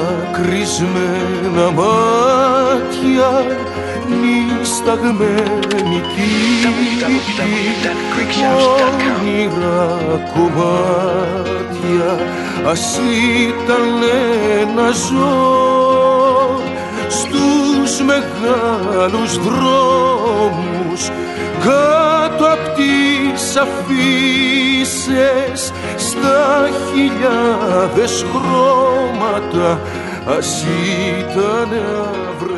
δακρυσμένα μάτια, νησταγμένη κήπη, όνειρα κομμάτια. Ας ήταν να ζω στους μεγάλους δρόμους, κάτω απ' τις αφίσες, στα χιλιάδες χρώματα. Ας ήταν